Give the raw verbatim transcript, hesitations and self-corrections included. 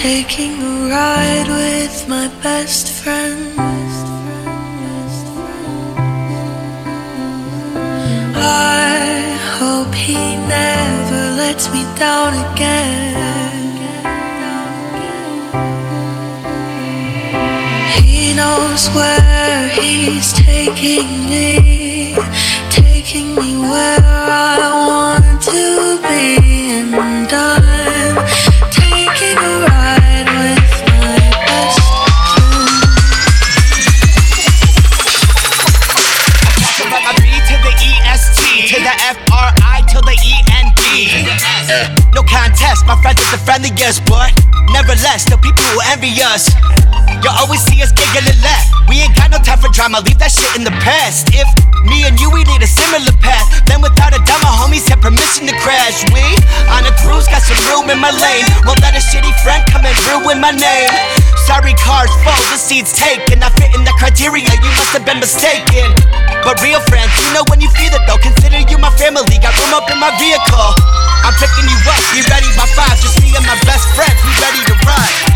taking a ride with my best friend. I hope he never lets me down again. He knows where he's taking me, taking me where I want to be, and I'm taking a ride with my best friend. From the B to the E S T, to the F R I to the E N D. No contest, my friend is the friendliest, but nevertheless, the people who envy us, you'll always see us giggling left. We ain't got no time for drama, leave that shit in the past. If me and you, we need a similar path, then without a doubt my homies have permission to crash. We on a cruise, got some room in my lane, won't let a shitty friend come and ruin my name. Sorry cars full, the seats taken, I fit in the criteria, you must have been mistaken. But real friends, you know when you feel it though, consider you my family, got room up in my vehicle. I'm picking you up, you ready by five, just me and my best friends, we ready to ride.